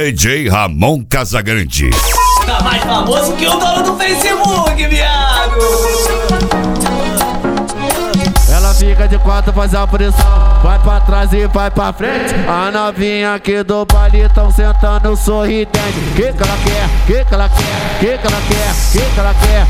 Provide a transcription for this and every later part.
DJ Ramon Casagrande. Tá mais famoso que o dono do Facebook, viado. Ela fica de quatro, faz a pressão, vai pra trás e vai pra frente. A novinha aqui do baile tão sentando sorridente. Que ela quer, que ela quer, que ela quer, que ela quer.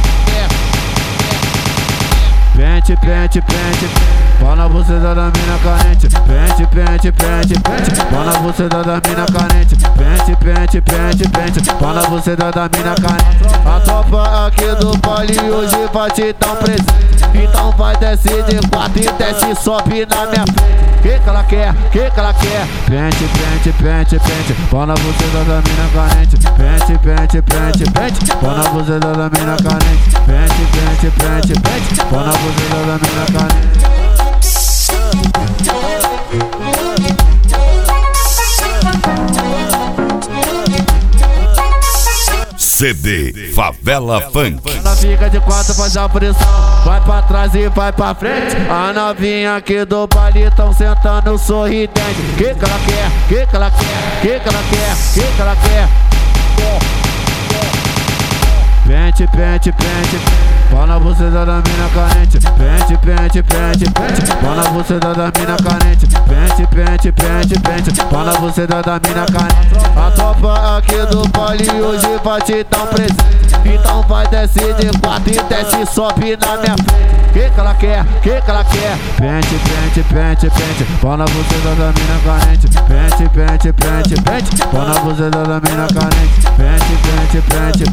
Pente, pente, pente, pau na buceta da mina carente. Pente, pente, pente, pente, pau na buceta da mina carente. Pente, pente, pente, pente, pau na buceta da mina carente. A tropa aqui do baile hoje vai te dar um presente. Então vai descer de quatro e desce e sobe na minha frente. Que ela quer, que ela quer. Pente, pente, pente, pente, pau na buceta da mina carente. Pente, pente, pente, pente, pau na buceta da mina carente. Pente, pente, pente, pente, pau na buceta da mina carente. CD Favela Funk. Ela fica de quatro, faz a pressão, vai pra trás e vai pra frente. A novinha aqui do baile tão sentando sorridente. Que ela quer, que ela quer, que ela quer, que ela quer. Pente, pente, pente, pau na buceta da mina carente. Pente, pente, pente, pente, pau na buceta da mina carente. Pente, pente, pente, pente, pau na buceta da mina carente. A tropa aqui do baile hoje vai te dar um presente. Então vai descer de quatro e desce e sobe na minha frente. Que ela quer, que ela quer. Pente, pente, pente, pente, pau na buceta da mina carente. Pente, pente, pente, pente, pau na buceta da mina carente. Pente, pente, pente,